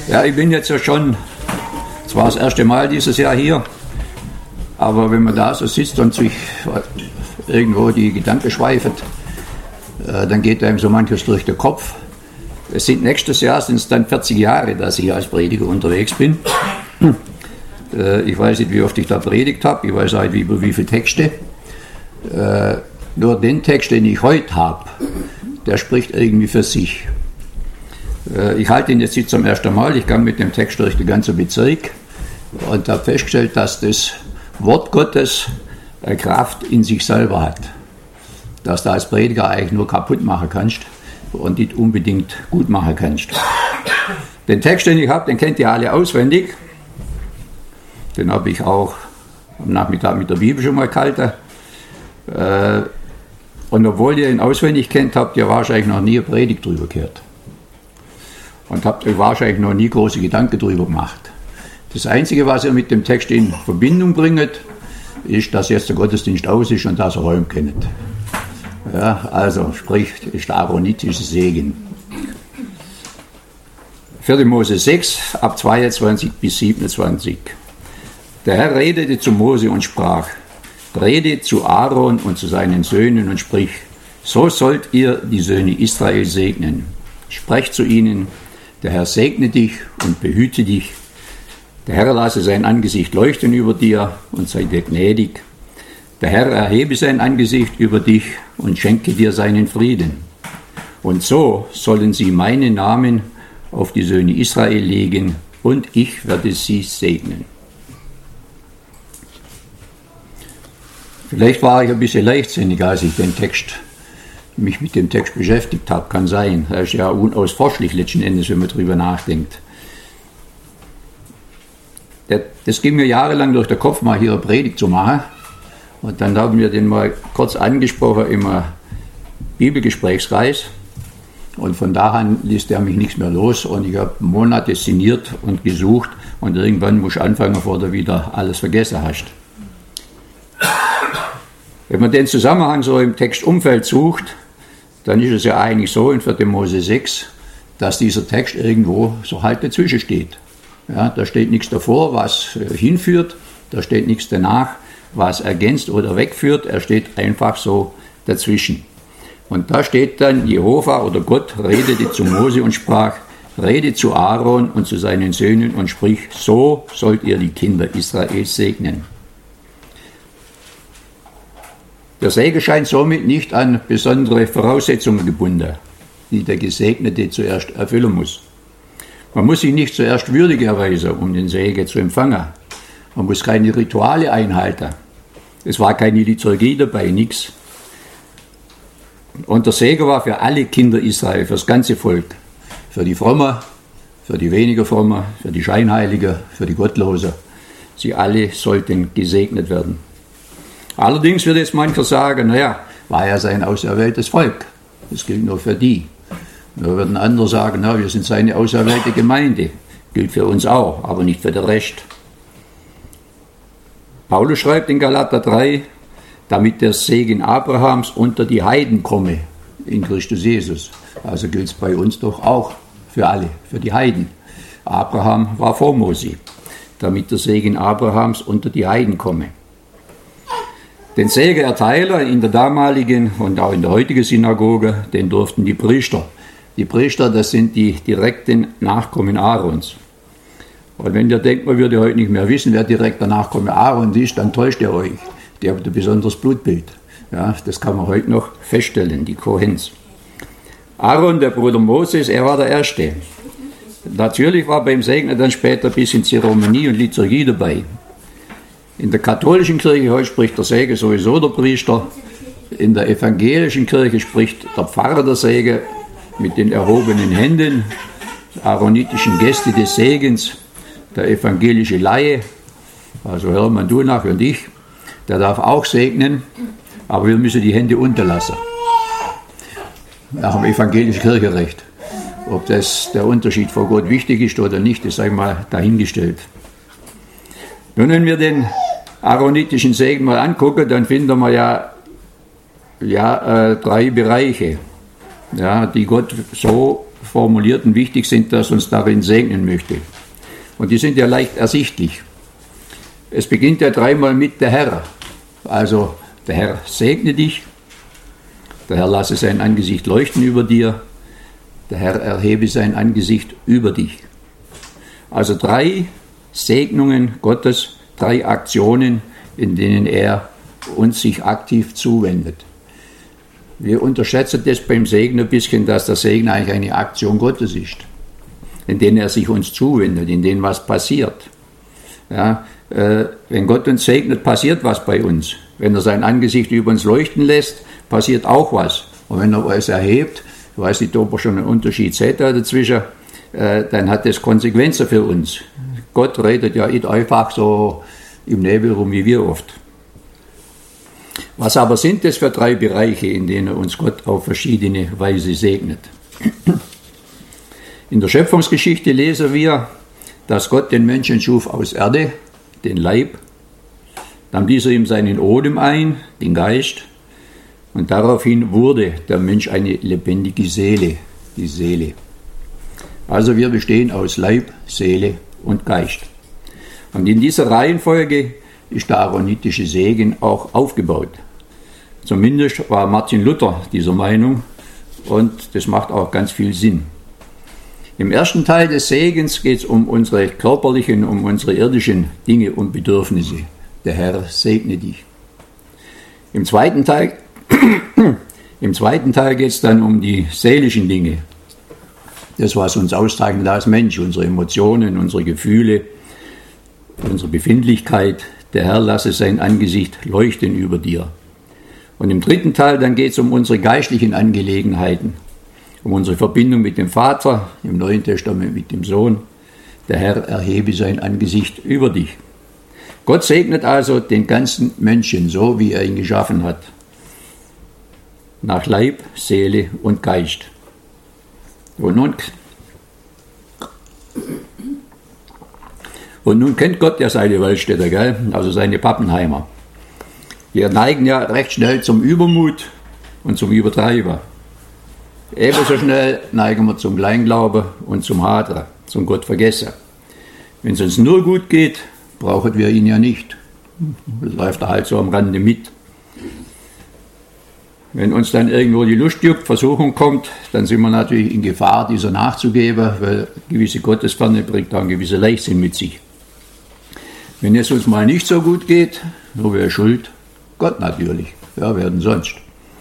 Ja, ich bin jetzt ja schon, zwar das erste Mal dieses Jahr hier, aber wenn man da so sitzt und sich irgendwo die Gedanken schweift, dann geht einem so manches durch den Kopf. Nächstes Jahr sind es dann 40 Jahre, dass ich als Prediger unterwegs bin. Ich weiß nicht, wie oft ich da predigt habe, ich weiß nicht, über wie viele Texte. Nur den Text, den ich heute habe, der spricht irgendwie für sich. Ich halte ihn jetzt nicht zum ersten Mal, ich gang mit dem Text durch den ganzen Bezirk und habe festgestellt, dass das Wort Gottes eine Kraft in sich selber hat. Dass du als Prediger eigentlich nur kaputt machen kannst und nicht unbedingt gut machen kannst. Den Text, den ich habe, den kennt ihr alle auswendig. Den habe ich auch am Nachmittag mit der Bibel schon mal gehalten. Und obwohl ihr ihn auswendig kennt, habt ihr wahrscheinlich noch nie eine Predigt drüber gehört. Und habt euch wahrscheinlich noch nie große Gedanken drüber gemacht. Das Einzige, was ihr mit dem Text in Verbindung bringt, ist, dass jetzt der Gottesdienst aus ist und dass ihr Räume kennt. Ja, also sprich, ist der aaronitische Segen. 4. Mose 6, ab 22 bis 27. Der Herr redete zu Mose und sprach: Rede zu Aaron und zu seinen Söhnen und sprich: So sollt ihr die Söhne Israel segnen. Sprecht zu ihnen: Der Herr segne dich und behüte dich. Der Herr lasse sein Angesicht leuchten über dir und sei dir gnädig. Der Herr erhebe sein Angesicht über dich und schenke dir seinen Frieden. Und so sollen sie meinen Namen auf die Söhne Israel legen, und ich werde sie segnen. Vielleicht war ich ein bisschen leichtsinnig, als ich mich mit dem Text beschäftigt habe, kann sein. Das ist ja unausforschlich letzten Endes, wenn man darüber nachdenkt. Das ging mir jahrelang durch den Kopf, mal hier eine Predigt zu machen. Und dann haben wir den mal kurz angesprochen im Bibelgesprächskreis. Und von da an ließ der mich nichts mehr los. Und ich habe Monate sinniert und gesucht. Und irgendwann muss ich anfangen, bevor du wieder alles vergessen hast. Wenn man den Zusammenhang so im Textumfeld sucht, dann ist es ja eigentlich so in 4. Mose 6, dass dieser Text irgendwo so halt dazwischen steht. Ja, da steht nichts davor, was hinführt, da steht nichts danach, was ergänzt oder wegführt, er steht einfach so dazwischen. Und da steht dann, Jehova oder Gott redete zu Mose und sprach: Rede zu Aaron und zu seinen Söhnen und sprich: So sollt ihr die Kinder Israels segnen. Der Segen scheint somit nicht an besondere Voraussetzungen gebunden, die der Gesegnete zuerst erfüllen muss. Man muss sich nicht zuerst würdig erweisen, um den Segen zu empfangen. Man muss keine Rituale einhalten. Es war keine Liturgie dabei, nichts. Und der Segen war für alle Kinder Israel, für das ganze Volk. Für die Frommen, für die weniger Frommen, für die Scheinheiligen, für die Gottlosen. Sie alle sollten gesegnet werden. Allerdings wird jetzt mancher sagen, naja, war ja sein auserwähltes Volk. Das gilt nur für die. Da würden andere sagen, na, wir sind seine auserwählte Gemeinde. Gilt für uns auch, aber nicht für den Rest. Paulus schreibt in Galater 3, damit der Segen Abrahams unter die Heiden komme, in Christus Jesus. Also gilt es bei uns doch auch für alle, für die Heiden. Abraham war vor Mose, damit der Segen Abrahams unter die Heiden komme. Den Segenerteiler in der damaligen und auch in der heutigen Synagoge, den durften die Priester. Die Priester, das sind die direkten Nachkommen Aarons. Und wenn ihr denkt, man würde heute nicht mehr wissen, wer direkter Nachkomme Aarons ist, dann täuscht ihr euch. Die haben ein besonderes Blutbild. Ja, das kann man heute noch feststellen, die Kohens. Aaron, der Bruder Moses, er war der Erste. Natürlich war beim Segnen dann später ein bisschen Zeremonie und Liturgie dabei. In der katholischen Kirche heute spricht der Segen sowieso der Priester. In der evangelischen Kirche spricht der Pfarrer der Segen mit den erhobenen Händen, der aaronitischen Geste des Segens, der evangelische Laie, also Hermann, du nach und ich, der darf auch segnen, aber wir müssen die Hände unterlassen. Nach dem evangelischen Kirchenrecht. Ob das der Unterschied vor Gott wichtig ist oder nicht, ist einmal dahingestellt. Nun, wenn wir den aaronitischen Segen mal angucken, dann finden wir ja 3 Bereiche, ja, die Gott so formuliert und wichtig sind, dass uns darin segnen möchte. Und die sind ja leicht ersichtlich. Es beginnt ja dreimal mit der Herr. Also der Herr segne dich, der Herr lasse sein Angesicht leuchten über dir, der Herr erhebe sein Angesicht über dich. Also 3 Segnungen Gottes, 3 Aktionen, in denen er uns sich aktiv zuwendet. Wir unterschätzen das beim Segen ein bisschen, dass der Segen eigentlich eine Aktion Gottes ist, in denen er sich uns zuwendet, in denen was passiert. Ja, wenn Gott uns segnet, passiert was bei uns. Wenn er sein Angesicht über uns leuchten lässt, passiert auch was. Und wenn er es erhebt, ich weiß nicht, ob er schon einen Unterschied seht dazwischen, dann hat das Konsequenzen für uns. Gott redet ja nicht einfach so im Nebel rum wie wir oft. Was aber sind das für 3 Bereiche, in denen uns Gott auf verschiedene Weise segnet? In der Schöpfungsgeschichte lesen wir, dass Gott den Menschen schuf aus Erde, den Leib, dann blies er ihm seinen Odem ein, den Geist, und daraufhin wurde der Mensch eine lebendige Seele, die Seele. Also wir bestehen aus Leib, Seele und Geist. Und in dieser Reihenfolge ist der aaronitische Segen auch aufgebaut. Zumindest war Martin Luther dieser Meinung und das macht auch ganz viel Sinn. Im ersten Teil des Segens geht es um unsere körperlichen, um unsere irdischen Dinge und Bedürfnisse. Der Herr segne dich. Im zweiten Teil geht es dann um die seelischen Dinge. Das, was uns auszeichnet als Mensch, unsere Emotionen, unsere Gefühle, unsere Befindlichkeit. Der Herr lasse sein Angesicht leuchten über dir. Und im dritten Teil dann geht es um unsere geistlichen Angelegenheiten, um unsere Verbindung mit dem Vater, im Neuen Testament mit dem Sohn. Der Herr erhebe sein Angesicht über dich. Gott segnet also den ganzen Menschen, so wie er ihn geschaffen hat. Nach Leib, Seele und Geist. Und nun kennt Gott ja seine Waldstätter, gell? Also seine Pappenheimer. Wir neigen ja recht schnell zum Übermut und zum Übertreiben. Ebenso schnell neigen wir zum Kleinglauben und zum Hadern, zum Gottvergessen. Wenn es uns nur gut geht, brauchen wir ihn ja nicht. Läuft er halt so am Rande mit. Wenn uns dann irgendwo die Lust juckt, Versuchung kommt, dann sind wir natürlich in Gefahr, dieser nachzugeben, weil gewisse Gottesferne bringt auch einen gewissen Leichtsinn mit sich. Wenn es uns mal nicht so gut geht, so wer schuld? Gott natürlich. Ja, wer denn sonst?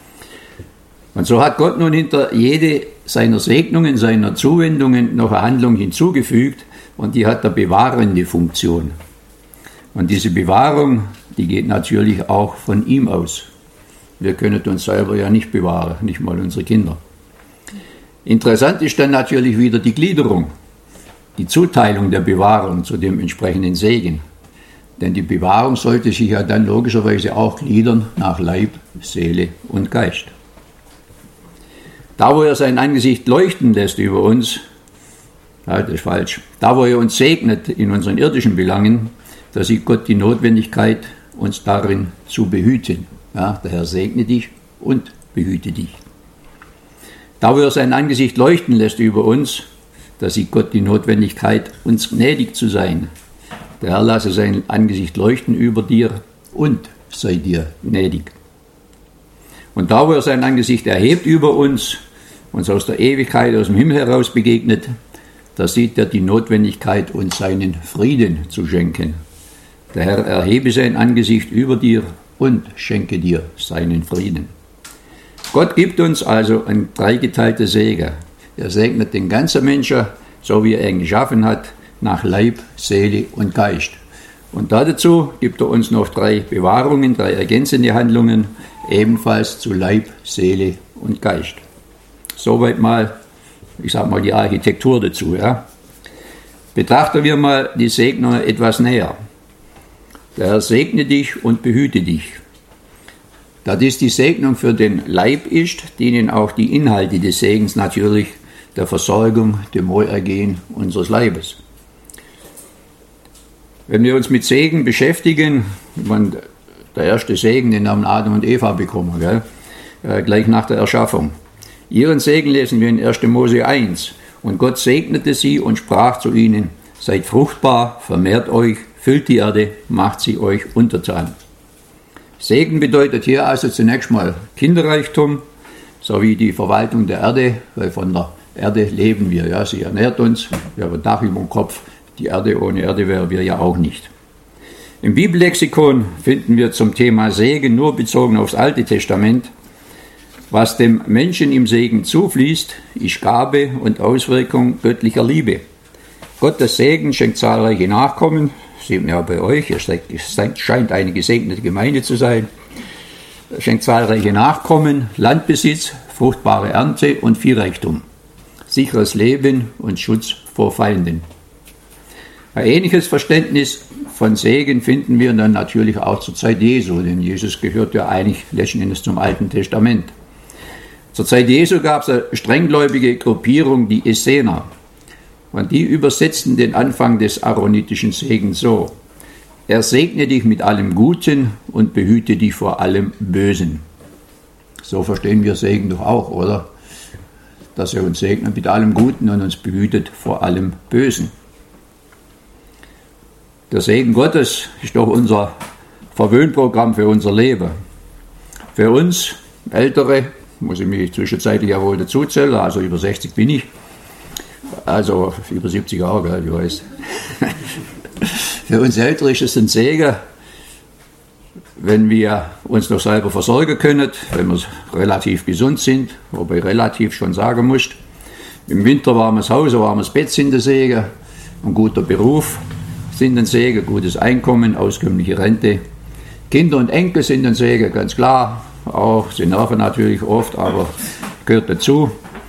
Und so hat Gott nun hinter jede seiner Segnungen, seiner Zuwendungen noch eine Handlung hinzugefügt und die hat eine bewahrende Funktion. Und diese Bewahrung, die geht natürlich auch von ihm aus. Wir können uns selber ja nicht bewahren, nicht mal unsere Kinder. Interessant ist dann natürlich wieder die Gliederung, die Zuteilung der Bewahrung zu dem entsprechenden Segen. Denn die Bewahrung sollte sich ja dann logischerweise auch gliedern nach Leib, Seele und Geist. Da, wo er sein Angesicht leuchten lässt über uns, ja, das ist falsch, da, wo er uns segnet in unseren irdischen Belangen, da sieht Gott die Notwendigkeit, uns darin zu behüten. Ja, der Herr segne dich und behüte dich. Da, wo er sein Angesicht leuchten lässt über uns, da sieht Gott die Notwendigkeit, uns gnädig zu sein. Der Herr lasse sein Angesicht leuchten über dir und sei dir gnädig. Und da, wo er sein Angesicht erhebt über uns aus der Ewigkeit, aus dem Himmel heraus begegnet, da sieht er die Notwendigkeit, uns seinen Frieden zu schenken. Der Herr erhebe sein Angesicht über dir und schenke dir seinen Frieden. Gott gibt uns also ein dreigeteilter Segen. Er segnet den ganzen Menschen, so wie er ihn geschaffen hat, nach Leib, Seele und Geist. Und dazu gibt er uns noch 3 Bewahrungen, 3 ergänzende Handlungen, ebenfalls zu Leib, Seele und Geist. Soweit mal, ich sag mal, die Architektur dazu. Ja. Betrachten wir mal die Segnungen etwas näher. Der Herr segne dich und behüte dich. Da dies die Segnung für den Leib ist, dienen auch die Inhalte des Segens natürlich der Versorgung, dem Wohlergehen unseres Leibes. Wenn wir uns mit Segen beschäftigen, der erste Segen, den haben Adam und Eva bekommen, gell? Gleich nach der Erschaffung. Ihren Segen lesen wir in 1. Mose 1. Und Gott segnete sie und sprach zu ihnen: Seid fruchtbar, vermehrt euch, füllt die Erde, macht sie euch untertan. Segen bedeutet hier also zunächst mal Kinderreichtum sowie die Verwaltung der Erde, weil von der Erde leben wir. Ja, sie ernährt uns, wir haben ein Dach über dem Kopf. Die Erde, ohne Erde wären wir ja auch nicht. Im Bibellexikon finden wir zum Thema Segen nur bezogen aufs Alte Testament: Was dem Menschen im Segen zufließt, ist Gabe und Auswirkung göttlicher Liebe. Gottes Segen schenkt zahlreiche Nachkommen, sieht man ja bei euch, es scheint eine gesegnete Gemeinde zu sein, schenkt zahlreiche Nachkommen, Landbesitz, fruchtbare Ernte und Viehreichtum, sicheres Leben und Schutz vor Feinden. Ein ähnliches Verständnis von Segen finden wir dann natürlich auch zur Zeit Jesu, denn Jesus gehört ja eigentlich letzten Endes zum Alten Testament. Zur Zeit Jesu gab es eine strenggläubige Gruppierung, die Essener. Und die übersetzten den Anfang des aaronitischen Segens so: Er segne dich mit allem Guten und behüte dich vor allem Bösen. So verstehen wir Segen doch auch, oder? Dass er uns segnet mit allem Guten und uns behütet vor allem Bösen. Der Segen Gottes ist doch unser Verwöhnprogramm für unser Leben. Für uns Ältere, muss ich mich zwischenzeitlich ja wohl dazuzählen, also über 60 bin ich, also über 70 auch, gell, ich weiß. Für uns Ältere ist es ein Segen, wenn wir uns noch selber versorgen können, wenn wir relativ gesund sind, wobei relativ schon sagen muss. Im Winter warmes Haus, warmes Bett sind ein Segen, ein guter Beruf sind ein Segen, gutes Einkommen, auskömmliche Rente. Kinder und Enkel sind ein Segen, ganz klar. Auch sie nerven natürlich oft, aber gehört dazu.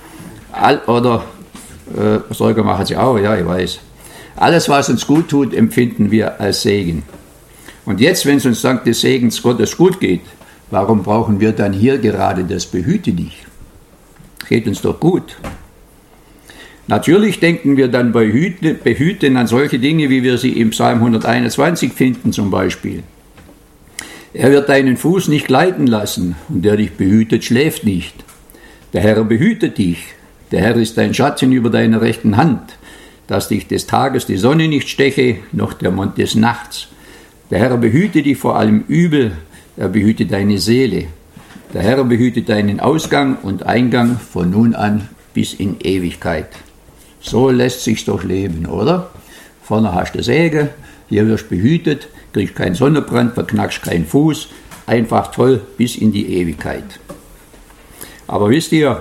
Sorge machen sie auch, ja, ich weiß. Alles, was uns gut tut, empfinden wir als Segen. Und jetzt, wenn es uns dank des Segens Gottes gut geht, warum brauchen wir dann hier gerade das Behüte dich? Geht uns doch gut. Natürlich denken wir dann bei Behüten an solche Dinge, wie wir sie im Psalm 121 finden zum Beispiel. Er wird deinen Fuß nicht gleiten lassen, und der dich behütet, schläft nicht. Der Herr behütet dich. Der Herr ist dein Schatten über deiner rechten Hand, dass dich des Tages die Sonne nicht steche, noch der Mond des Nachts. Der Herr behüte dich vor allem Übel, er behüte deine Seele. Der Herr behüte deinen Ausgang und Eingang von nun an bis in Ewigkeit. So lässt sich's doch leben, oder? Vorne hast du Segen, hier wirst du behütet, kriegst keinen Sonnenbrand, verknackst keinen Fuß, einfach toll bis in die Ewigkeit. Aber wisst ihr,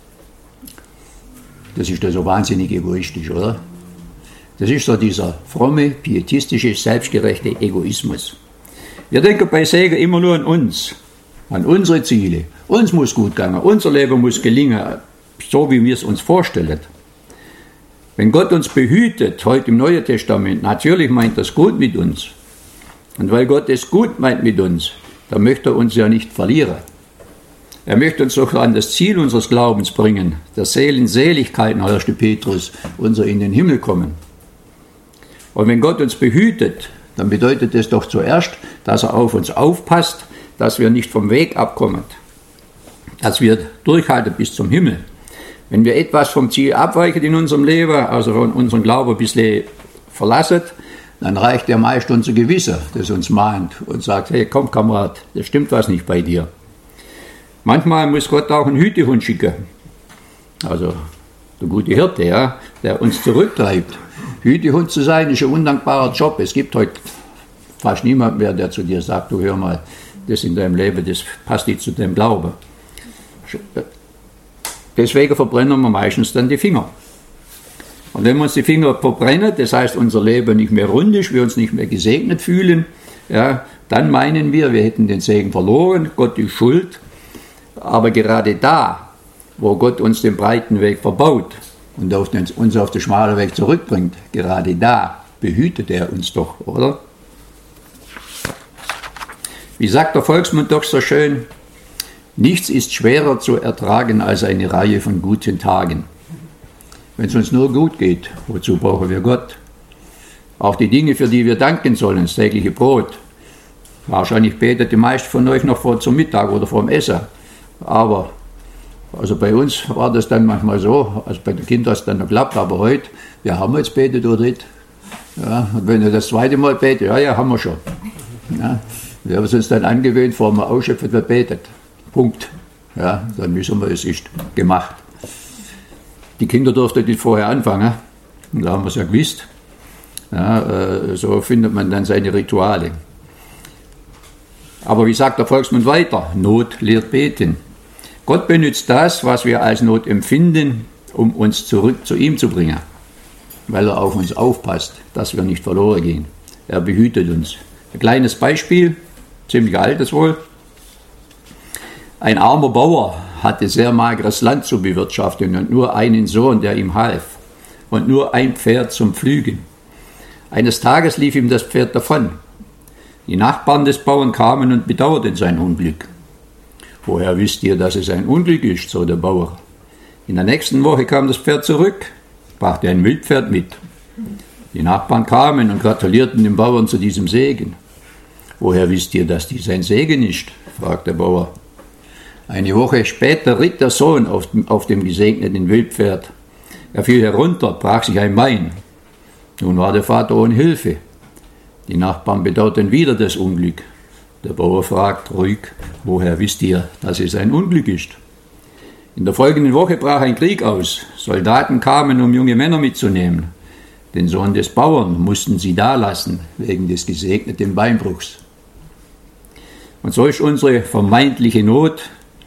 das ist doch so wahnsinnig egoistisch, oder? Das ist so dieser fromme, pietistische, selbstgerechte Egoismus. Wir denken bei Segen immer nur an uns, an unsere Ziele. Uns muss gut gehen, unser Leben muss gelingen, so wie wir es uns vorstellen. Wenn Gott uns behütet, heute im Neuen Testament, natürlich meint das gut mit uns. Und weil Gott es gut meint mit uns, dann möchte er uns ja nicht verlieren. Er möchte uns doch an das Ziel unseres Glaubens bringen, der Seelenseligkeit, 1. Petrus, unser in den Himmel kommen. Und wenn Gott uns behütet, dann bedeutet es doch zuerst, dass er auf uns aufpasst, dass wir nicht vom Weg abkommen, dass wir durchhalten bis zum Himmel. Wenn wir etwas vom Ziel abweichen in unserem Leben, also von unserem Glauben ein bisschen verlassen, dann reicht ja meist unser Gewissen, das uns mahnt und sagt: Hey, komm Kamerad, das stimmt was nicht bei dir. Manchmal muss Gott auch einen Hütehund schicken, also der gute Hirte, ja, der uns zurücktreibt. Hütehund zu sein ist ein undankbarer Job. Es gibt heute fast niemanden mehr, der zu dir sagt: Du, hör mal, das in deinem Leben, das passt nicht zu deinem Glauben. Deswegen verbrennen wir meistens dann die Finger. Und wenn wir uns die Finger verbrennen, das heißt, unser Leben nicht mehr rund ist, wir uns nicht mehr gesegnet fühlen, ja, dann meinen wir hätten den Segen verloren, Gott ist schuld. Aber gerade da, wo Gott uns den breiten Weg verbaut und uns auf den schmalen Weg zurückbringt, gerade da behütet er uns doch, oder? Wie sagt der Volksmund doch so schön: Nichts ist schwerer zu ertragen als eine Reihe von guten Tagen. Wenn es uns nur gut geht, wozu brauchen wir Gott? Auch die Dinge, für die wir danken sollen, das tägliche Brot. Wahrscheinlich betet die meisten von euch noch zum Mittag oder vor dem Essen. Aber Also bei uns war das dann manchmal so, also bei den Kindern hat es dann noch geklappt, aber heute, ja, haben wir jetzt betet oder nicht? Ja, und wenn du das zweite Mal betet, ja, haben wir schon. Ja, wir haben es uns dann angewöhnt, vor dem Ausschöpfen wird betet. Punkt. Ja, dann wissen wir, es ist gemacht. Die Kinder durften nicht vorher anfangen, und da haben wir es ja gewusst. Ja, so findet man dann seine Rituale. Aber wie sagt der Volksmund weiter? Not lehrt beten. Gott benutzt das, was wir als Not empfinden, um uns zurück zu ihm zu bringen, weil er auf uns aufpasst, dass wir nicht verloren gehen. Er behütet uns. Ein kleines Beispiel, ziemlich altes wohl. Ein armer Bauer hatte sehr mageres Land zu bewirtschaften und nur einen Sohn, der ihm half, und nur ein Pferd zum Pflügen. Eines Tages lief ihm das Pferd davon. Die Nachbarn des Bauern kamen und bedauerten sein Unglück. Woher wisst ihr, dass es ein Unglück ist, so der Bauer. In der nächsten Woche kam das Pferd zurück, brachte ein Wildpferd mit. Die Nachbarn kamen und gratulierten dem Bauern zu diesem Segen. Woher wisst ihr, dass dies ein Segen ist, fragte der Bauer. Eine Woche später ritt der Sohn auf dem gesegneten Wildpferd. Er fiel herunter, brach sich ein Bein. Nun war der Vater ohne Hilfe. Die Nachbarn bedauerten wieder das Unglück. Der Bauer fragt ruhig, woher wisst ihr, dass es ein Unglück ist? In der folgenden Woche brach ein Krieg aus. Soldaten kamen, um junge Männer mitzunehmen. Den Sohn des Bauern mussten sie dalassen, wegen des gesegneten Beinbruchs. Und so ist unsere vermeintliche Not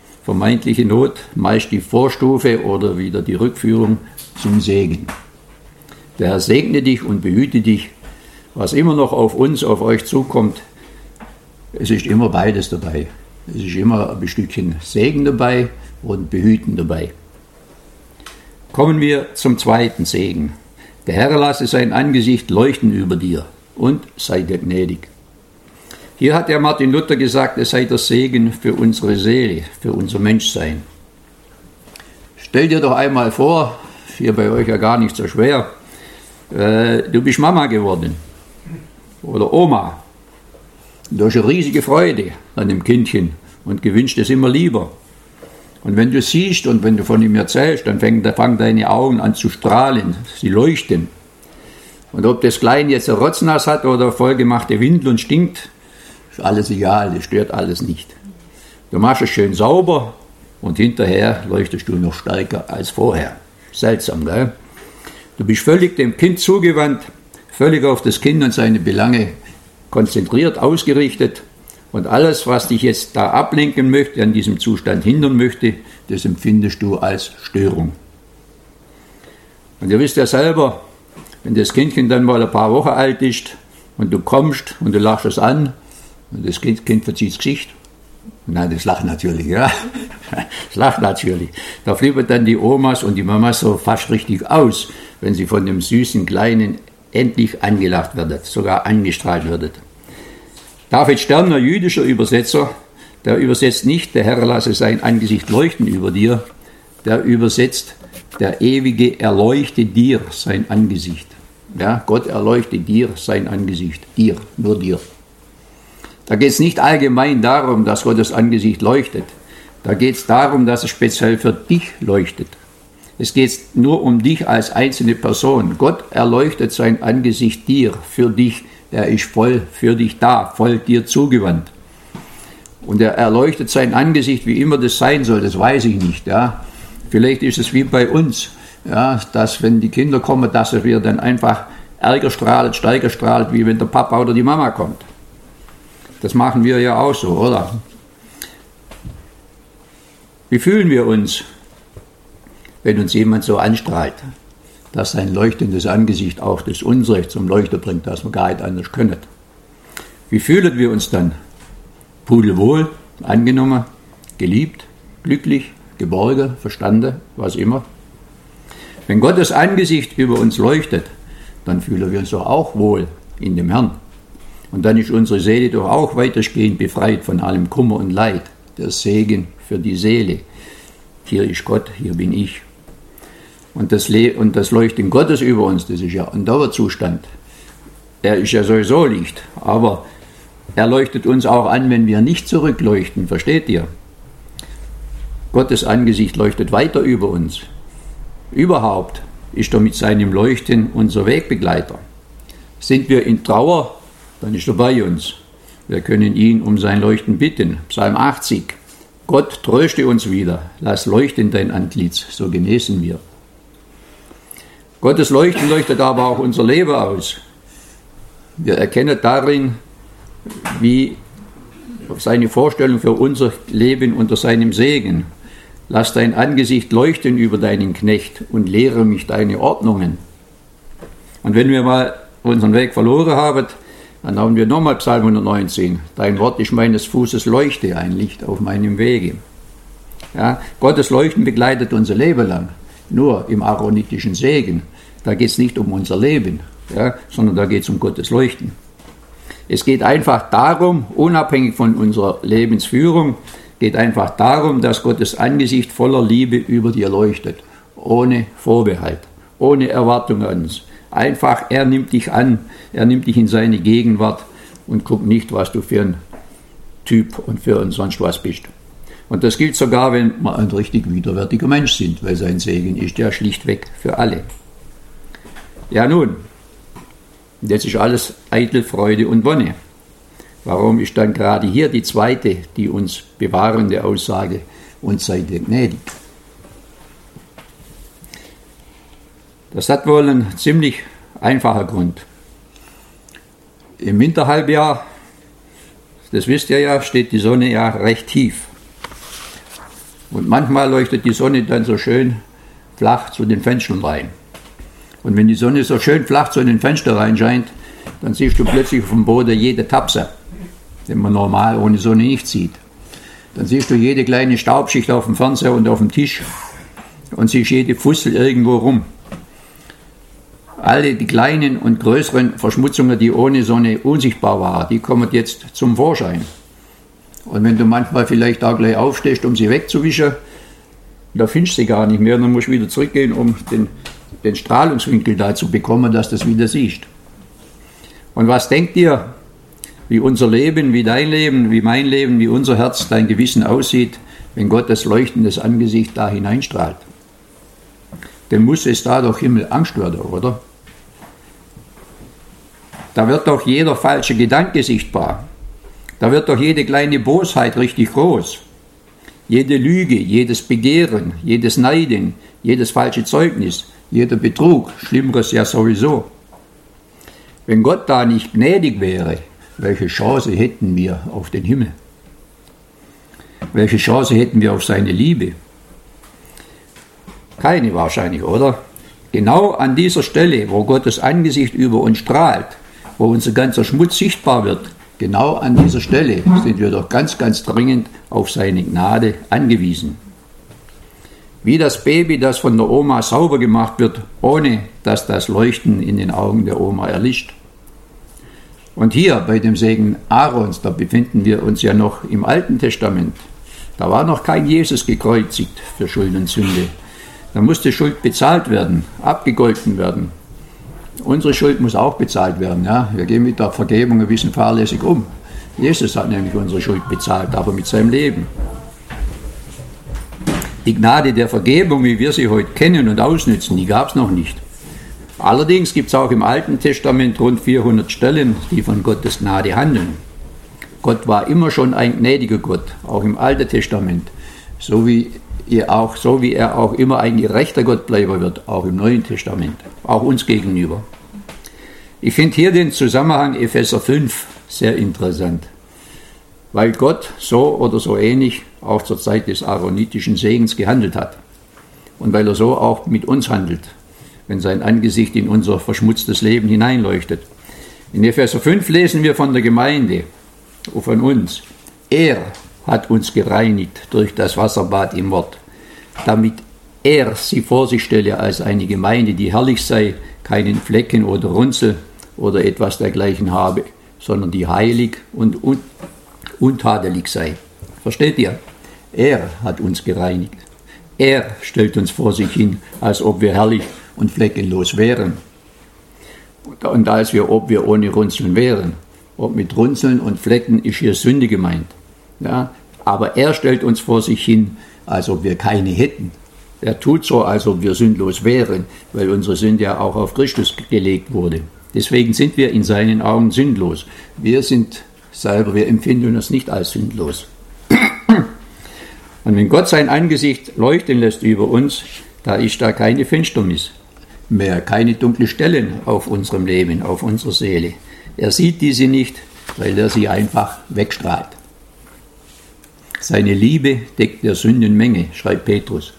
meist die Vorstufe oder wieder die Rückführung zum Segen. Der Herr segne dich und behüte dich, was immer noch auf uns, auf euch zukommt. Es ist immer beides dabei. Es ist immer ein Stückchen Segen dabei und Behüten dabei. Kommen wir zum zweiten Segen. Der Herr lasse sein Angesicht leuchten über dir und sei dir gnädig. Hier hat der Martin Luther gesagt, es sei der Segen für unsere Seele, für unser Menschsein. Stell dir doch einmal vor, hier bei euch ja gar nicht so schwer, du bist Mama geworden oder Oma. Du hast eine riesige Freude an dem Kindchen und gewünscht es immer lieber. Und wenn du siehst und wenn du von ihm erzählst, dann fangen deine Augen an zu strahlen, sie leuchten. Und ob das Kleine jetzt eine Rotznass hat oder vollgemachte Windel und stinkt, ist alles egal, das stört alles nicht. Du machst es schön sauber und hinterher leuchtest du noch stärker als vorher. Seltsam, gell? Du bist völlig dem Kind zugewandt, völlig auf das Kind und seine Belange konzentriert, ausgerichtet. Und alles, was dich jetzt da ablenken möchte, an diesem Zustand hindern möchte, das empfindest du als Störung. Und ihr wisst ja selber, wenn das Kindchen dann mal ein paar Wochen alt ist und du kommst und du lachst es an und das Kind verzieht das Gesicht. Nein, das lacht natürlich, ja. Das lacht natürlich. Da flippen dann die Omas und die Mamas so fast richtig aus, wenn sie von dem süßen Kleinen endlich angelacht wird, sogar angestrahlt wird. David Sterner, jüdischer Übersetzer, der übersetzt nicht, der Herr lasse sein Angesicht leuchten über dir, der übersetzt, der Ewige erleuchte dir sein Angesicht. Ja, Gott erleuchte dir sein Angesicht, dir, nur dir. Da geht es nicht allgemein darum, dass Gottes Angesicht leuchtet. Da geht es darum, dass es speziell für dich leuchtet. Es geht nur um dich als einzelne Person. Gott erleuchtet sein Angesicht dir, für dich. Er ist voll für dich da, voll dir zugewandt. Und er erleuchtet sein Angesicht, wie immer das sein soll, das weiß ich nicht. Ja. Vielleicht ist es wie bei uns, ja, dass wenn die Kinder kommen, dass wir dann einfach ärger strahlt, stärker strahlt, wie wenn der Papa oder die Mama kommt. Das machen wir ja auch so, oder? Wie fühlen wir uns, wenn uns jemand so anstrahlt, dass sein leuchtendes Angesicht auch das unsere zum Leuchten bringt, dass wir gar nicht anders können? Wie fühlen wir uns dann? Pudelwohl, angenommen, geliebt, glücklich, geborgen, verstanden, was immer? Wenn Gottes Angesicht über uns leuchtet, dann fühlen wir uns doch auch wohl in dem Herrn. Und dann ist unsere Seele doch auch weitestgehend befreit von allem Kummer und Leid. Der Segen für die Seele. Hier ist Gott, hier bin ich. Und das Leuchten Gottes über uns, das ist ja ein Dauerzustand. Er ist ja sowieso Licht, aber er leuchtet uns auch an, wenn wir nicht zurückleuchten, versteht ihr? Gottes Angesicht leuchtet weiter über uns. Überhaupt ist er mit seinem Leuchten unser Wegbegleiter. Sind wir in Trauer, dann ist er bei uns. Wir können ihn um sein Leuchten bitten. Psalm 80. Gott, tröste uns wieder, lass leuchten dein Antlitz, so genesen wir. Gottes Leuchten leuchtet aber auch unser Leben aus. Wir erkennen darin, wie seine Vorstellung für unser Leben unter seinem Segen. Lass dein Angesicht leuchten über deinen Knecht und lehre mich deine Ordnungen. Und wenn wir mal unseren Weg verloren haben, dann haben wir nochmal Psalm 119. Dein Wort ist meines Fußes Leuchte, ein Licht auf meinem Wege. Ja, Gottes Leuchten begleitet unser Leben lang. Nur im aaronitischen Segen. Da geht es nicht um unser Leben, ja, sondern da geht es um Gottes Leuchten. Es geht einfach darum, unabhängig von unserer Lebensführung, geht einfach darum, dass Gottes Angesicht voller Liebe über dir leuchtet. Ohne Vorbehalt, ohne Erwartung an uns. Einfach, er nimmt dich an, er nimmt dich in seine Gegenwart und guckt nicht, was du für ein Typ und für ein sonst was bist. Und das gilt sogar, wenn wir ein richtig widerwärtiger Mensch sind, weil sein Segen ist ja schlichtweg für alle. Ja nun, jetzt ist alles eitel Freude und Wonne. Warum ist dann gerade hier die zweite, die uns bewahrende Aussage, und seid ihr gnädig? Das hat wohl einen ziemlich einfachen Grund. Im Winterhalbjahr, das wisst ihr ja, steht die Sonne ja recht tief. Und manchmal leuchtet die Sonne dann so schön flach zu den Fenstern rein. Und wenn die Sonne so schön flach zu den Fenstern reinscheint, dann siehst du plötzlich auf dem Boden jede Tapse, den man normal ohne Sonne nicht sieht. Dann siehst du jede kleine Staubschicht auf dem Fernseher und auf dem Tisch und siehst jede Fussel irgendwo rum. Alle die kleinen und größeren Verschmutzungen, die ohne Sonne unsichtbar waren, die kommen jetzt zum Vorschein. Und wenn du manchmal vielleicht auch gleich aufstehst, um sie wegzuwischen, da findest du sie gar nicht mehr, dann musst du wieder zurückgehen, um den Strahlungswinkel da zu bekommen, dass du das wieder siehst. Und was denkt ihr, wie unser Leben, wie dein Leben, wie mein Leben, wie unser Herz, dein Gewissen aussieht, wenn Gottes leuchtendes Angesicht da hineinstrahlt? Dann muss es da doch Himmel Angst werden, oder? Da wird doch jeder falsche Gedanke sichtbar. Da wird doch jede kleine Bosheit richtig groß. Jede Lüge, jedes Begehren, jedes Neiden, jedes falsche Zeugnis, jeder Betrug, Schlimmeres ja sowieso. Wenn Gott da nicht gnädig wäre, welche Chance hätten wir auf den Himmel? Welche Chance hätten wir auf seine Liebe? Keine wahrscheinlich, oder? Genau an dieser Stelle, wo Gottes Angesicht über uns strahlt, wo unser ganzer Schmutz sichtbar wird, genau an dieser Stelle sind wir doch ganz, ganz dringend auf seine Gnade angewiesen. Wie das Baby, das von der Oma sauber gemacht wird, ohne dass das Leuchten in den Augen der Oma erlischt. Und hier bei dem Segen Aarons, da befinden wir uns ja noch im Alten Testament. Da war noch kein Jesus gekreuzigt für Schuld und Sünde. Da musste Schuld bezahlt werden, abgegolten werden. Unsere Schuld muss auch bezahlt werden. Ja? Wir gehen mit der Vergebung ein bisschen fahrlässig um. Jesus hat nämlich unsere Schuld bezahlt, aber mit seinem Leben. Die Gnade der Vergebung, wie wir sie heute kennen und ausnützen, die gab es noch nicht. Allerdings gibt es auch im Alten Testament rund 400 Stellen, die von Gottes Gnade handeln. Gott war immer schon ein gnädiger Gott, auch im Alten Testament, so wie er auch immer ein gerechter Gott bleiben wird, auch im Neuen Testament, auch uns gegenüber. Ich finde hier den Zusammenhang Epheser 5 sehr interessant, weil Gott so oder so ähnlich auch zur Zeit des aaronitischen Segens gehandelt hat und weil er so auch mit uns handelt, wenn sein Angesicht in unser verschmutztes Leben hineinleuchtet. In Epheser 5 lesen wir von der Gemeinde, von uns. Er hat uns gereinigt durch das Wasserbad im Wort, damit er sie vor sich stelle als eine Gemeinde, die herrlich sei, keinen Flecken oder Runzel oder etwas dergleichen habe, sondern die heilig und untadelig sei. Versteht ihr? Er hat uns gereinigt. Er stellt uns vor sich hin, als ob wir herrlich und fleckenlos wären. Und ob wir ohne Runzeln wären. Ob mit Runzeln und Flecken ist hier Sünde gemeint. Ja? Aber er stellt uns vor sich hin, als ob wir keine hätten. Er tut so, als ob wir sündlos wären, weil unsere Sünde ja auch auf Christus gelegt wurde. Deswegen sind wir in seinen Augen sündlos. Wir empfinden uns nicht als sündlos. Und wenn Gott sein Angesicht leuchten lässt über uns, da ist da keine Finsternis mehr, keine dunkle Stellen auf unserem Leben, auf unserer Seele. Er sieht diese nicht, weil er sie einfach wegstrahlt. Seine Liebe deckt der Sündenmenge, schreibt Petrus.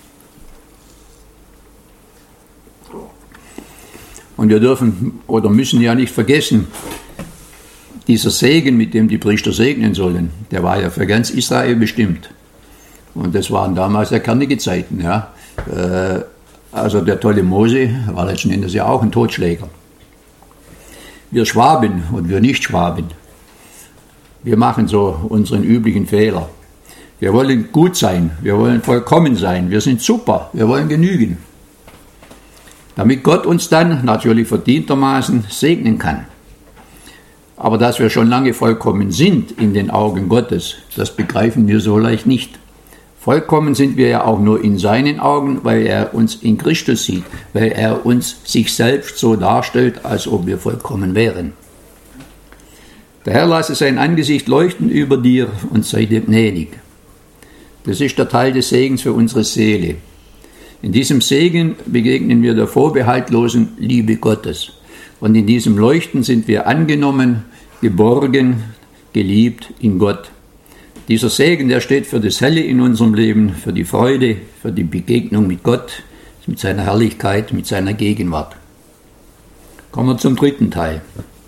Und wir dürfen oder müssen ja nicht vergessen, dieser Segen, mit dem die Priester segnen sollen, der war ja für ganz Israel bestimmt. Und das waren damals ja kernige Zeiten. Ja. Also der tolle Mose war letzten Endes ja auch ein Totschläger. Wir Schwaben und wir Nicht-Schwaben, wir machen so unseren üblichen Fehler. Wir wollen gut sein, wir wollen vollkommen sein, wir sind super, wir wollen genügen. Damit Gott uns dann natürlich verdientermaßen segnen kann. Aber dass wir schon lange vollkommen sind in den Augen Gottes, das begreifen wir so leicht nicht. Vollkommen sind wir ja auch nur in seinen Augen, weil er uns in Christus sieht, weil er uns sich selbst so darstellt, als ob wir vollkommen wären. Der Herr lasse sein Angesicht leuchten über dir und sei dir gnädig. Das ist der Teil des Segens für unsere Seele. In diesem Segen begegnen wir der vorbehaltlosen Liebe Gottes. Und in diesem Leuchten sind wir angenommen, geborgen, geliebt in Gott. Dieser Segen, der steht für das Helle in unserem Leben, für die Freude, für die Begegnung mit Gott, mit seiner Herrlichkeit, mit seiner Gegenwart. Kommen wir zum dritten Teil.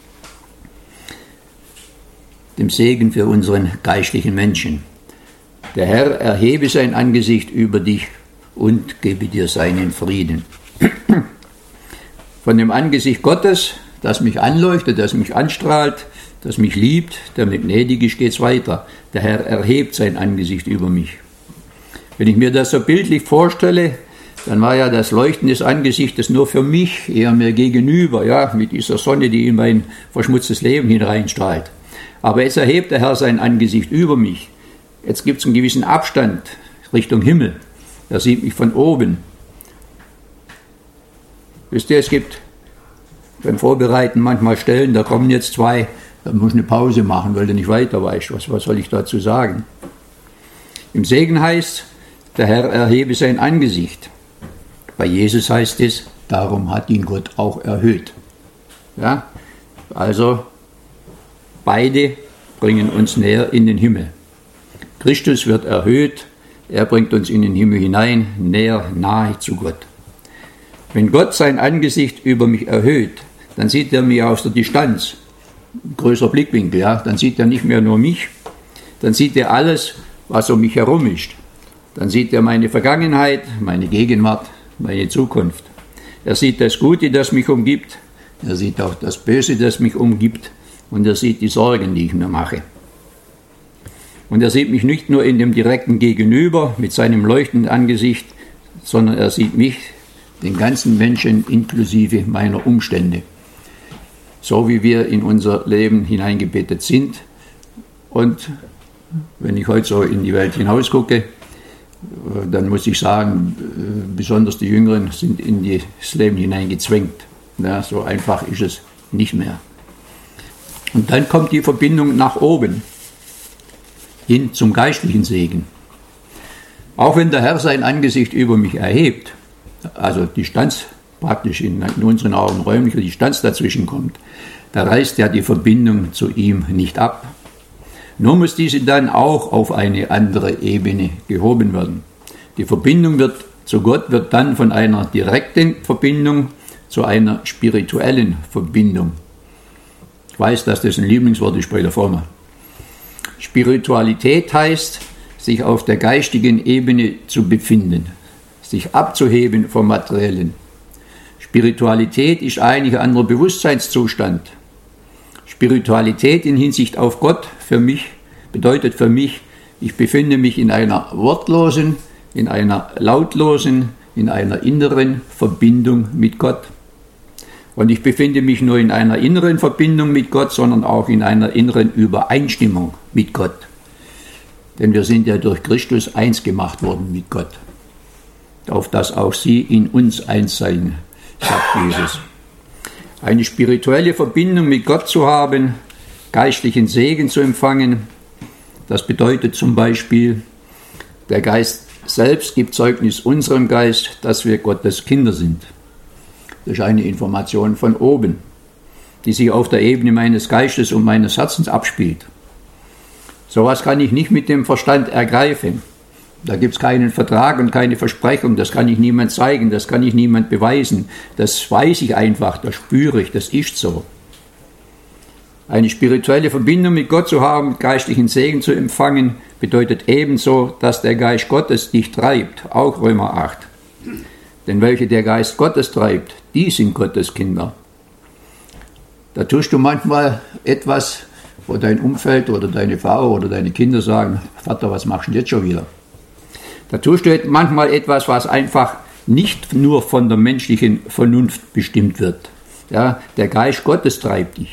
Dem Segen für unseren geistlichen Menschen. Der Herr erhebe sein Angesicht über dich und gebe dir seinen Frieden. Von dem Angesicht Gottes, das mich anleuchtet, das mich anstrahlt, das mich liebt, der mir gnädig ist, geht es weiter. Der Herr erhebt sein Angesicht über mich. Wenn ich mir das so bildlich vorstelle, dann war ja das Leuchten des Angesichtes nur für mich, eher mir gegenüber, ja, mit dieser Sonne, die in mein verschmutztes Leben hineinstrahlt. Aber jetzt erhebt der Herr sein Angesicht über mich. Jetzt gibt es einen gewissen Abstand Richtung Himmel. Er sieht mich von oben. Wisst ihr, es gibt beim Vorbereiten manchmal Stellen, da kommen jetzt zwei, da muss ich eine Pause machen, weil du nicht weiter weißt. Was soll ich dazu sagen? Im Segen heißt, der Herr erhebe sein Angesicht. Bei Jesus heißt es, darum hat ihn Gott auch erhöht. Ja? Also beide bringen uns näher in den Himmel. Christus wird erhöht, er bringt uns in den Himmel hinein, näher, nahe zu Gott. Wenn Gott sein Angesicht über mich erhöht, dann sieht er mich aus der Distanz, größer Blickwinkel, ja? Dann sieht er nicht mehr nur mich, dann sieht er alles, was um mich herum ist. Dann sieht er meine Vergangenheit, meine Gegenwart, meine Zukunft. Er sieht das Gute, das mich umgibt, er sieht auch das Böse, das mich umgibt, und er sieht die Sorgen, die ich mir mache. Und er sieht mich nicht nur in dem direkten Gegenüber mit seinem leuchtenden Angesicht, sondern er sieht mich, den ganzen Menschen inklusive meiner Umstände. So wie wir in unser Leben hineingebettet sind. Und wenn ich heute so in die Welt hinaus gucke, dann muss ich sagen, besonders die Jüngeren sind in das Leben hineingezwängt. Ja, so einfach ist es nicht mehr. Und dann kommt die Verbindung nach oben, hin zum geistlichen Segen. Auch wenn der Herr sein Angesicht über mich erhebt, also Distanz praktisch in unseren Augen räumliche Distanz dazwischen kommt, da reißt ja die Verbindung zu ihm nicht ab. Nur muss diese dann auch auf eine andere Ebene gehoben werden. Die Verbindung zu Gott wird dann von einer direkten Verbindung zu einer spirituellen Verbindung. Ich weiß, dass das ein Lieblingswort ist bei der Firma. Spiritualität heißt, sich auf der geistigen Ebene zu befinden, sich abzuheben vom Materiellen. Spiritualität ist eigentlich ein anderer Bewusstseinszustand. Spiritualität in Hinsicht auf Gott bedeutet für mich, ich befinde mich in einer wortlosen, in einer lautlosen, in einer inneren Verbindung mit Gott. Und ich befinde mich nur in einer inneren Verbindung mit Gott, sondern auch in einer inneren Übereinstimmung mit Gott. Denn wir sind ja durch Christus eins gemacht worden mit Gott. Auf dass auch sie in uns eins seien, sagt Jesus. Eine spirituelle Verbindung mit Gott zu haben, geistlichen Segen zu empfangen, das bedeutet zum Beispiel, der Geist selbst gibt Zeugnis unserem Geist, dass wir Gottes Kinder sind. Das ist eine Information von oben, die sich auf der Ebene meines Geistes und meines Herzens abspielt. Sowas kann ich nicht mit dem Verstand ergreifen. Da gibt es keinen Vertrag und keine Versprechung, das kann ich niemand zeigen, das kann ich niemand beweisen. Das weiß ich einfach, das spüre ich, das ist so. Eine spirituelle Verbindung mit Gott zu haben, geistlichen Segen zu empfangen, bedeutet ebenso, dass der Geist Gottes dich treibt, auch Römer 8. Denn welche der Geist Gottes treibt, die sind Gottes Kinder. Da tust du manchmal etwas, wo dein Umfeld oder deine Frau oder deine Kinder sagen, Vater, was machst du denn jetzt schon wieder? Da tust du manchmal etwas, was einfach nicht nur von der menschlichen Vernunft bestimmt wird. Ja, der Geist Gottes treibt dich.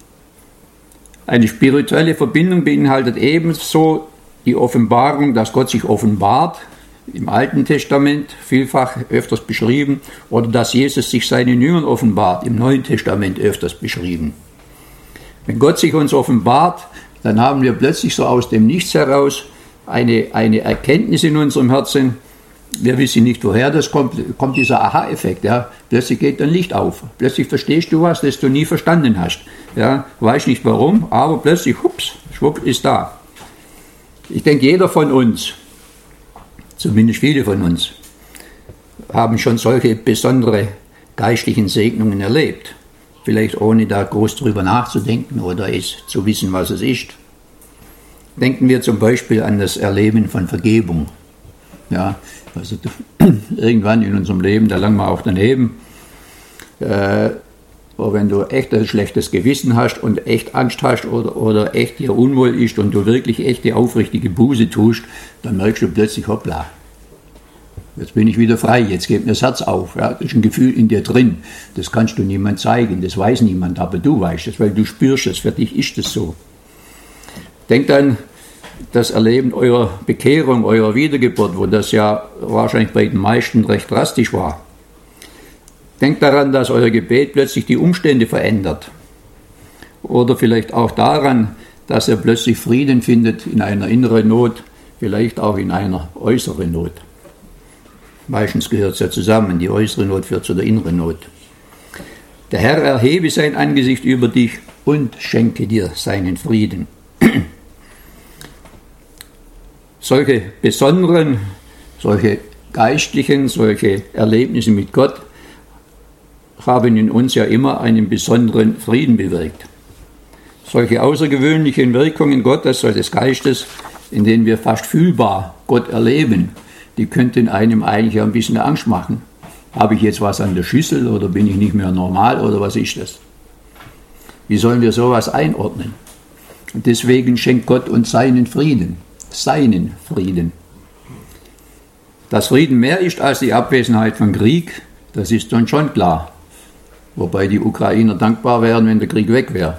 Eine spirituelle Verbindung beinhaltet ebenso die Offenbarung, dass Gott sich offenbart, im Alten Testament vielfach öfters beschrieben, oder dass Jesus sich seinen Jüngern offenbart, im Neuen Testament öfters beschrieben. Wenn Gott sich uns offenbart, dann haben wir plötzlich so aus dem Nichts heraus eine Erkenntnis in unserem Herzen. Wir wissen nicht, woher das kommt dieser Aha-Effekt. Ja. Plötzlich geht ein Licht auf. Plötzlich verstehst du was, das du nie verstanden hast. Ja. Weißt nicht warum, aber plötzlich, hups, schwupp, ist da. Ich denke, jeder von uns, zumindest viele von uns, haben schon solche besondere geistlichen Segnungen erlebt. Vielleicht ohne da groß drüber nachzudenken oder es zu wissen, was es ist. Denken wir zum Beispiel an das Erleben von Vergebung. Ja, also irgendwann in unserem Leben, da langen wir auch daneben, wenn du echt ein schlechtes Gewissen hast und echt Angst hast oder echt dir unwohl ist und du wirklich echte, aufrichtige Buße tust, dann merkst du plötzlich, hoppla, jetzt bin ich wieder frei, jetzt geht mir das Herz auf. Ja, das ist ein Gefühl in dir drin, das kannst du niemand zeigen, das weiß niemand, aber du weißt es, weil du spürst es, für dich ist es so. Denkt an das Erleben eurer Bekehrung, eurer Wiedergeburt, wo das ja wahrscheinlich bei den meisten recht drastisch war. Denkt daran, dass euer Gebet plötzlich die Umstände verändert. Oder vielleicht auch daran, dass ihr plötzlich Frieden findet in einer inneren Not, vielleicht auch in einer äußeren Not. Meistens gehört es ja zusammen, die äußere Not führt zu der inneren Not. Der Herr erhebe sein Angesicht über dich und schenke dir seinen Frieden. Solche besonderen, solche geistlichen, solche Erlebnisse mit Gott haben in uns ja immer einen besonderen Frieden bewirkt. Solche außergewöhnlichen Wirkungen Gottes, des Geistes, in denen wir fast fühlbar Gott erleben, die könnten einem eigentlich ein bisschen Angst machen. Habe ich jetzt was an der Schüssel oder bin ich nicht mehr normal oder was ist das? Wie sollen wir sowas einordnen? Und deswegen schenkt Gott uns seinen Frieden. Seinen Frieden. Dass Frieden mehr ist als die Abwesenheit von Krieg, das ist uns schon klar. Wobei die Ukrainer dankbar wären, wenn der Krieg weg wäre.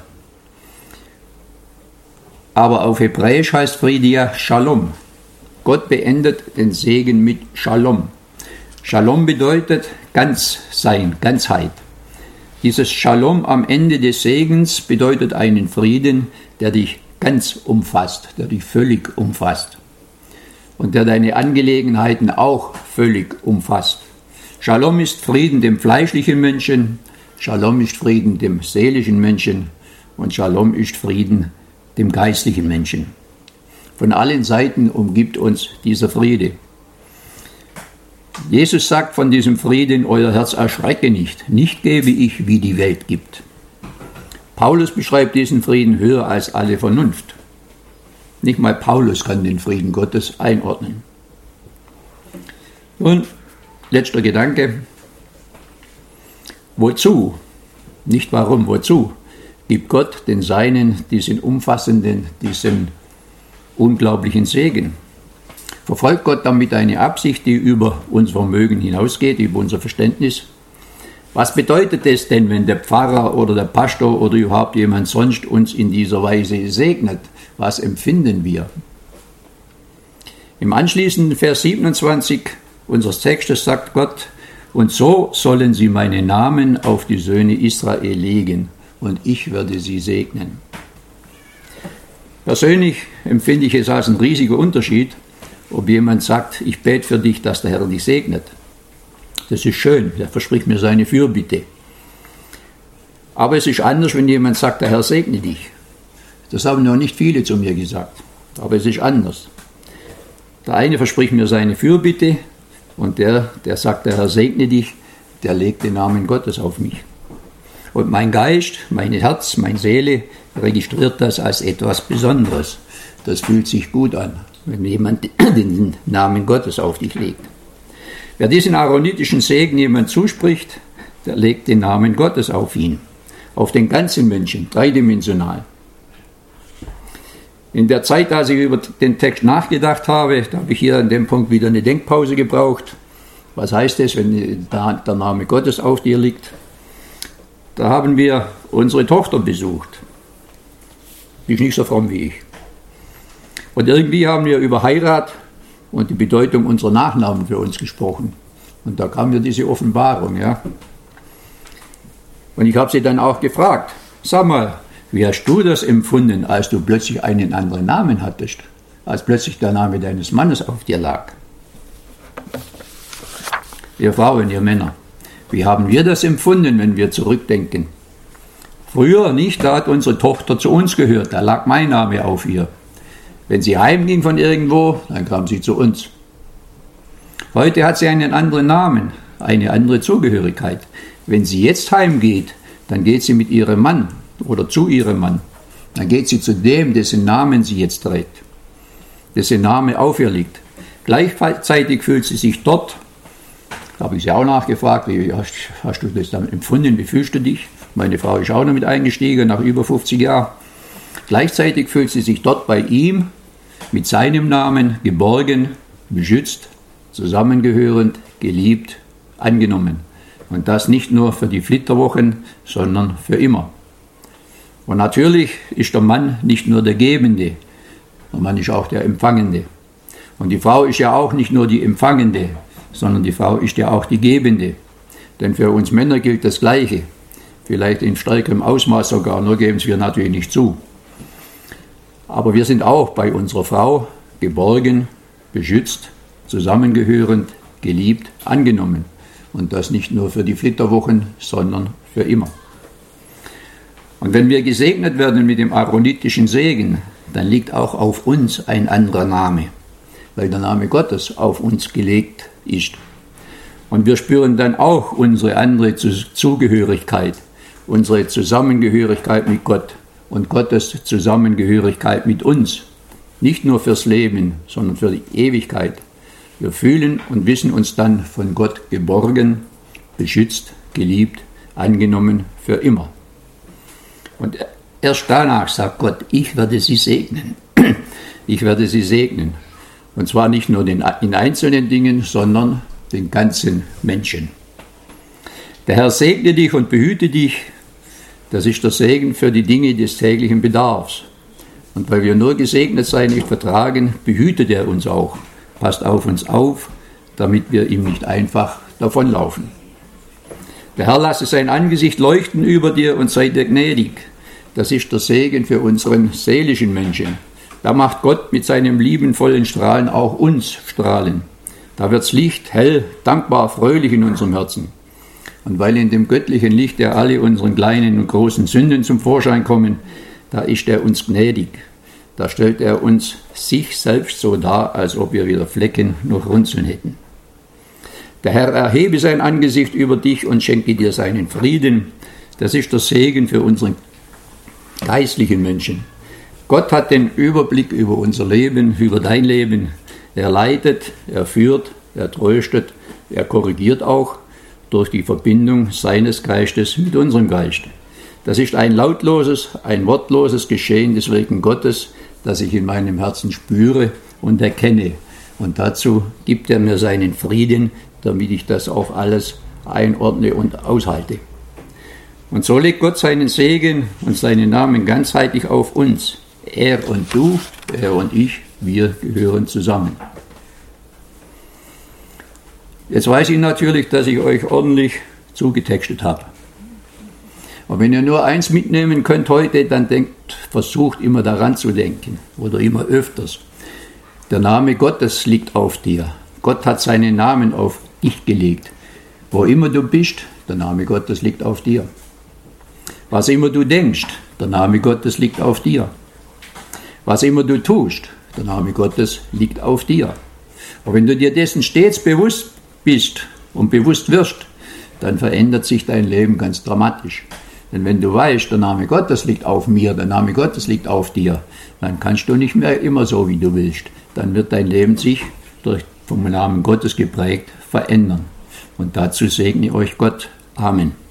Aber auf Hebräisch heißt Friede ja Shalom. Gott beendet den Segen mit Shalom. Shalom bedeutet ganz sein, Ganzheit. Dieses Shalom am Ende des Segens bedeutet einen Frieden, der dich ganz umfasst, der dich völlig umfasst und der deine Angelegenheiten auch völlig umfasst. Shalom ist Frieden dem fleischlichen Menschen, Shalom ist Frieden dem seelischen Menschen und Shalom ist Frieden dem geistlichen Menschen. Von allen Seiten umgibt uns dieser Friede. Jesus sagt von diesem Frieden, euer Herz erschrecke nicht, nicht gebe ich, wie die Welt gibt. Paulus beschreibt diesen Frieden höher als alle Vernunft. Nicht mal Paulus kann den Frieden Gottes einordnen. Nun, letzter Gedanke. Wozu? Nicht warum, wozu? Gibt Gott den Seinen diesen umfassenden, diesen unglaublichen Segen? Verfolgt Gott damit eine Absicht, die über unser Vermögen hinausgeht, über unser Verständnis? Was bedeutet es denn, wenn der Pfarrer oder der Pastor oder überhaupt jemand sonst uns in dieser Weise segnet? Was empfinden wir? Im anschließenden Vers 27 unseres Textes sagt Gott: Und so sollen sie meinen Namen auf die Söhne Israel legen, und ich werde sie segnen. Persönlich empfinde ich es als einen riesigen Unterschied, ob jemand sagt, ich bete für dich, dass der Herr dich segnet. Das ist schön, der verspricht mir seine Fürbitte. Aber es ist anders, wenn jemand sagt, der Herr segne dich. Das haben noch nicht viele zu mir gesagt, aber es ist anders. Der eine verspricht mir seine Fürbitte und der sagt, der Herr segne dich, der legt den Namen Gottes auf mich. Und mein Geist, mein Herz, meine Seele registriert das als etwas Besonderes. Das fühlt sich gut an, wenn jemand den Namen Gottes auf dich legt. Wer diesen aaronitischen Segen jemand zuspricht, der legt den Namen Gottes auf ihn, auf den ganzen Menschen, dreidimensional. In der Zeit, als ich über den Text nachgedacht habe, da habe ich hier an dem Punkt wieder eine Denkpause gebraucht. Was heißt es, wenn der Name Gottes auf dir liegt? Da haben wir unsere Tochter besucht. Die ist nicht so fromm wie ich. Und irgendwie haben wir über Heirat und die Bedeutung unserer Nachnamen für uns gesprochen. Und da kam mir diese Offenbarung, ja. Und ich habe sie dann auch gefragt, sag mal, wie hast du das empfunden, als du plötzlich einen anderen Namen hattest, als plötzlich der Name deines Mannes auf dir lag? Ihr Frauen, ihr Männer, wie haben wir das empfunden, wenn wir zurückdenken? Früher nicht, da hat unsere Tochter zu uns gehört, da lag mein Name auf ihr. Wenn sie heimging von irgendwo, dann kam sie zu uns. Heute hat sie einen anderen Namen, eine andere Zugehörigkeit. Wenn sie jetzt heimgeht, dann geht sie mit ihrem Mann oder zu ihrem Mann. Dann geht sie zu dem, dessen Namen sie jetzt trägt, dessen Name auf ihr liegt. Gleichzeitig fühlt sie sich dort, da habe ich sie auch nachgefragt, wie hast du das dann empfunden, wie fühlst du dich? Meine Frau ist auch noch mit eingestiegen, nach über 50 Jahren. Gleichzeitig fühlt sie sich dort bei ihm mit seinem Namen geborgen, beschützt, zusammengehörend, geliebt, angenommen. Und das nicht nur für die Flitterwochen, sondern für immer. Und natürlich ist der Mann nicht nur der Gebende, der Mann ist auch der Empfangende. Und die Frau ist ja auch nicht nur die Empfangende, sondern die Frau ist ja auch die Gebende. Denn für uns Männer gilt das Gleiche, vielleicht in stärkerem Ausmaß sogar, nur geben es wir natürlich nicht zu. Aber wir sind auch bei unserer Frau geborgen, beschützt, zusammengehörend, geliebt, angenommen. Und das nicht nur für die Flitterwochen, sondern für immer. Und wenn wir gesegnet werden mit dem aaronitischen Segen, dann liegt auch auf uns ein anderer Name, weil der Name Gottes auf uns gelegt ist. Und wir spüren dann auch unsere andere Zugehörigkeit, unsere Zusammengehörigkeit mit Gott und Gottes Zusammengehörigkeit mit uns. Nicht nur fürs Leben, sondern für die Ewigkeit. Wir fühlen und wissen uns dann von Gott geborgen, beschützt, geliebt, angenommen für immer. Und erst danach sagt Gott, ich werde sie segnen. Ich werde sie segnen. Und zwar nicht nur in einzelnen Dingen, sondern den ganzen Menschen. Der Herr segne dich und behüte dich. Das ist der Segen für die Dinge des täglichen Bedarfs. Und weil wir nur gesegnet sein nicht vertragen, behütet er uns auch. Passt auf uns auf, damit wir ihm nicht einfach davonlaufen. Der Herr lasse sein Angesicht leuchten über dir und sei dir gnädig. Das ist der Segen für unseren seelischen Menschen. Da macht Gott mit seinem liebenvollen Strahlen auch uns strahlen. Da wird's Licht, hell, dankbar, fröhlich in unserem Herzen. Und weil in dem göttlichen Licht ja alle unseren kleinen und großen Sünden zum Vorschein kommen, da ist er uns gnädig. Da stellt er uns sich selbst so dar, als ob wir wieder Flecken noch Runzeln hätten. Der Herr erhebe sein Angesicht über dich und schenke dir seinen Frieden. Das ist der Segen für unseren geistlichen Menschen. Gott hat den Überblick über unser Leben, über dein Leben. Er leitet, er führt, er tröstet, er korrigiert auch durch die Verbindung seines Geistes mit unserem Geist. Das ist ein lautloses, ein wortloses Geschehen des Wirken Gottes, das ich in meinem Herzen spüre und erkenne. Und dazu gibt er mir seinen Frieden, damit ich das auch alles einordne und aushalte. Und so legt Gott seinen Segen und seinen Namen ganzheitlich auf uns. Er und du, er und ich, wir gehören zusammen. Jetzt weiß ich natürlich, dass ich euch ordentlich zugetextet habe. Aber wenn ihr nur eins mitnehmen könnt heute, dann versucht immer daran zu denken oder immer öfters. Der Name Gottes liegt auf dir. Gott hat seinen Namen auf dich gelegt. Wo immer du bist, der Name Gottes liegt auf dir. Was immer du denkst, der Name Gottes liegt auf dir. Was immer du tust, der Name Gottes liegt auf dir. Und wenn du dir dessen stets bewusst bist und bewusst wirst, dann verändert sich dein Leben ganz dramatisch. Denn wenn du weißt, der Name Gottes liegt auf mir, der Name Gottes liegt auf dir, dann kannst du nicht mehr immer so, wie du willst. Dann wird dein Leben sich vom Namen Gottes geprägt verändern. Und dazu segne euch Gott. Amen.